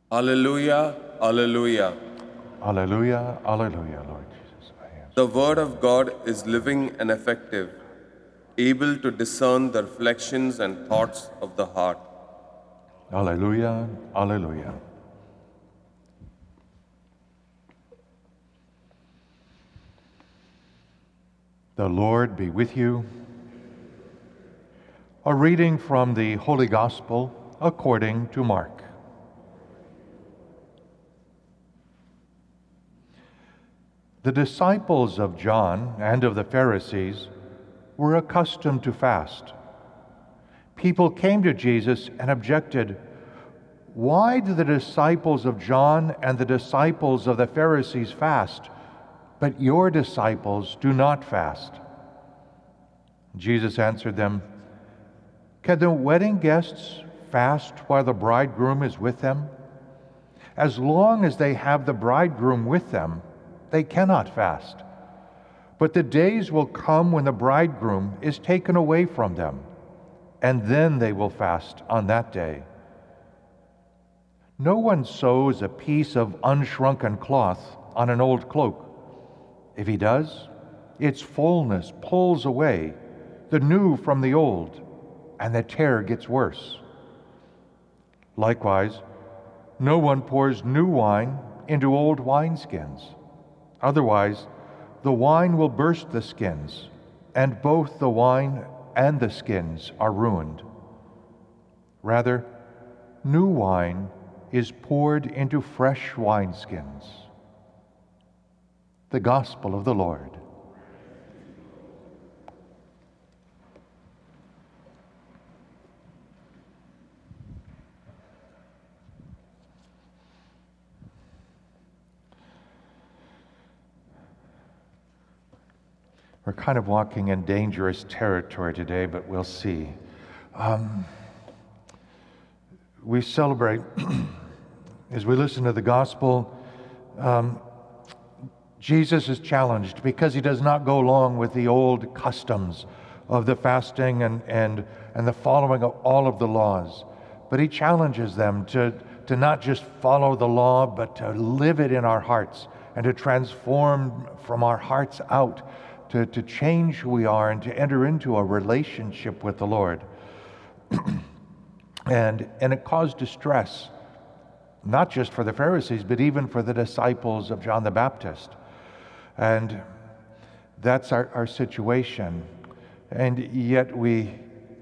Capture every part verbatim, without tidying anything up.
Alleluia, Alleluia. Alleluia, alleluia, Lord Jesus. I am. The Word of God is living and effective, able to discern the reflections and thoughts of the heart. Alleluia, alleluia. The Lord be with you. A reading from the Holy Gospel according to Mark. The disciples of John and of the Pharisees were accustomed to fast. People came to Jesus and objected, "Why do the disciples of John and the disciples of the Pharisees fast, but your disciples do not fast?" Jesus answered them, "Can the wedding guests fast while the bridegroom is with them? As long as they have the bridegroom with them, they cannot fast. But the days will come when the bridegroom is taken away from them, and then they will fast on that day. No one sews a piece of unshrunken cloth on an old cloak. If he does, its fullness pulls away the new from the old, and the tear gets worse. Likewise, no one pours new wine into old wineskins. Otherwise, the wine will burst the skins, and both the wine and the skins are ruined. Rather, new wine is poured into fresh wineskins." The Gospel of the Lord. We're kind of walking in dangerous territory today, but we'll see. Um, we celebrate, as we listen to the gospel, um, Jesus is challenged because he does not go along with the old customs of the fasting and, and, and the following of all of the laws. But he challenges them to, to not just follow the law, but to live it in our hearts and to transform from our hearts out. To, to change who we are and to enter into a relationship with the Lord. and, and it caused distress, not just for the Pharisees, but even for the disciples of John the Baptist. And that's our, our situation. And yet we,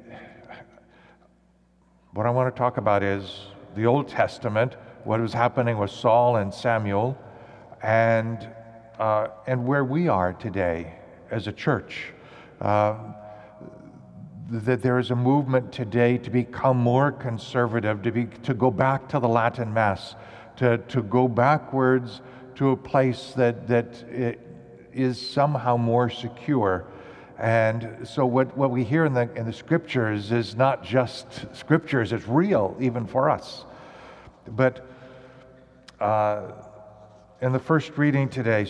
what I want to talk about is the Old Testament, what was happening with Saul and Samuel, and, uh, and where we are today as a church. Uh, that there is a movement today to become more conservative, to be to go back to the Latin Mass, to, to go backwards to a place that that is somehow more secure. And so what, what we hear in the in the scriptures is not just scriptures, it's real even for us. But uh, in the first reading today,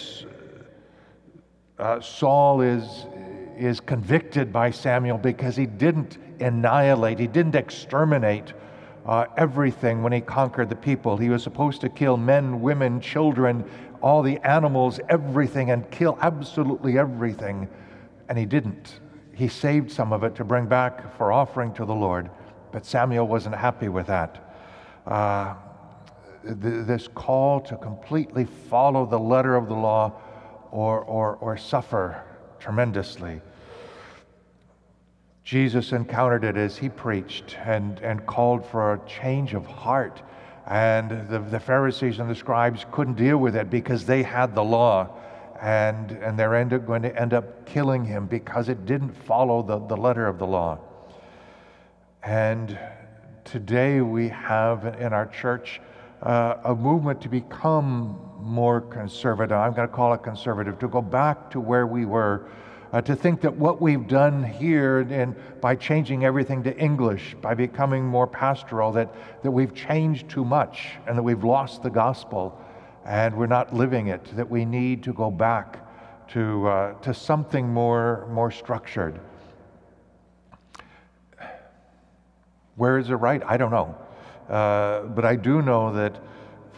Uh, Saul is is convicted by Samuel because he didn't annihilate, he didn't exterminate uh, everything when he conquered the people. He was supposed to kill men, women, children, all the animals, everything, and kill absolutely everything, and he didn't. He saved some of it to bring back for offering to the Lord, but Samuel wasn't happy with that. Uh, th- this call to completely follow the letter of the law Or, or, or suffer tremendously. Jesus encountered it as he preached and, and called for a change of heart. And the, the Pharisees and the scribes couldn't deal with it because they had the law. And, and they're end up going to end up killing him because it didn't follow the, the letter of the law. And today we have in our church uh, a movement to become more conservative. I'm going to call it conservative, to go back to where we were, uh, to think that what we've done here and by changing everything to English, by becoming more pastoral, that, that we've changed too much and that we've lost the gospel and we're not living it, that we need to go back to, uh, to something more, more structured. Where is it right? I don't know. Uh, but I do know that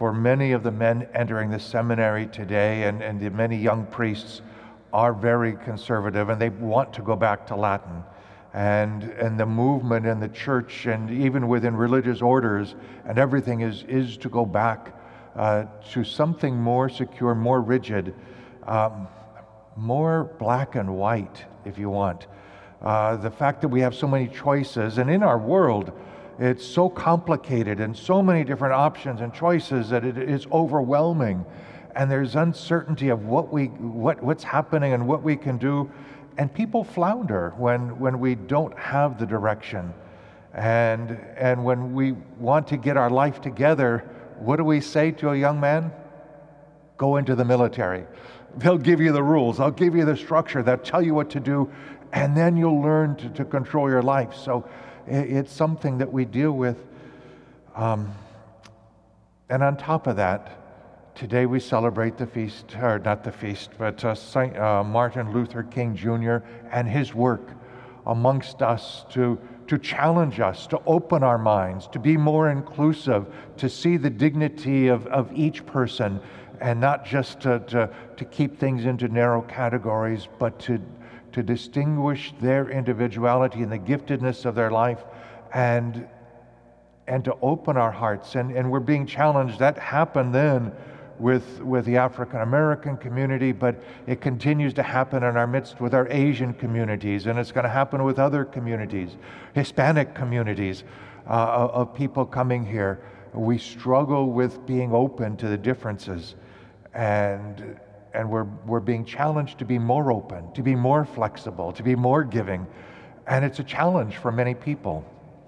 for many of the men entering the seminary today, and, and the many young priests are very conservative, and they want to go back to Latin. And, and the movement in the church and even within religious orders and everything is, is to go back uh, to something more secure, more rigid, um, more black and white, if you want. Uh, the fact that we have so many choices, and in our world, it's so complicated and so many different options and choices that it is overwhelming. And there's uncertainty of what we, what, what's happening and what we can do. And people flounder when, when we don't have the direction. And, and when we want to get our life together, what do we say to a young man? Go into the military. They'll give you the rules. They'll give you the structure. They'll tell you what to do. And then you'll learn to, to control your life. So it's something that we deal with. Um, and on top of that, today we celebrate the feast, or not the feast, but uh, Saint uh, Martin Luther King Junior and his work amongst us to, to challenge us, to open our minds, to be more inclusive, to see the dignity of, of each person, and not just to, to, to keep things into narrow categories, but to, to distinguish their individuality and the giftedness of their life, and, and to open our hearts. And, and we're being challenged. That happened then with, with the African American community, but it continues to happen in our midst with our Asian communities, and it's going to happen with other communities, Hispanic communities uh, of people coming here. We struggle with being open to the differences, and and we're we're being challenged to be more open, to be more flexible, to be more giving, and it's a challenge for many people.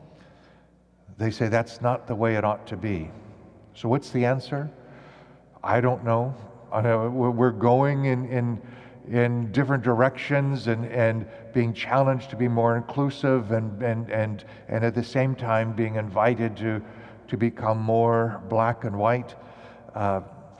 They say that's not the way it ought to be. So what's the answer? I don't know. I know we're going in, in, in different directions, and, and being challenged to be more inclusive, and, and, and, and at the same time being invited to, to become more black and white. Uh,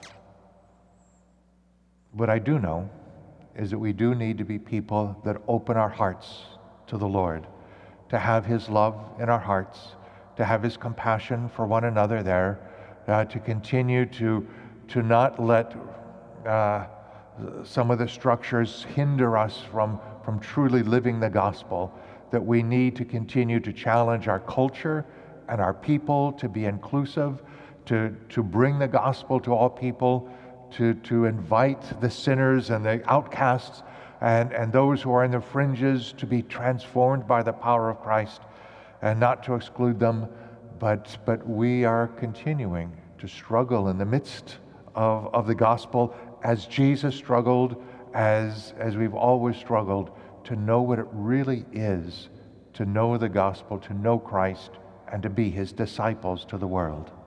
what I do know is that we do need to be people that open our hearts to the Lord, to have His love in our hearts, to have His compassion for one another there, uh, to continue to to not let uh, some of the structures hinder us from, from truly living the gospel, that we need to continue to challenge our culture and our people to be inclusive, to, to bring the gospel to all people, to, to invite the sinners and the outcasts and, and those who are in the fringes to be transformed by the power of Christ, and not to exclude them, but, but we are continuing to struggle in the midst Of, of the gospel, as Jesus struggled, as, as we've always struggled, to know what it really is to know the gospel, to know Christ, and to be His disciples to the world.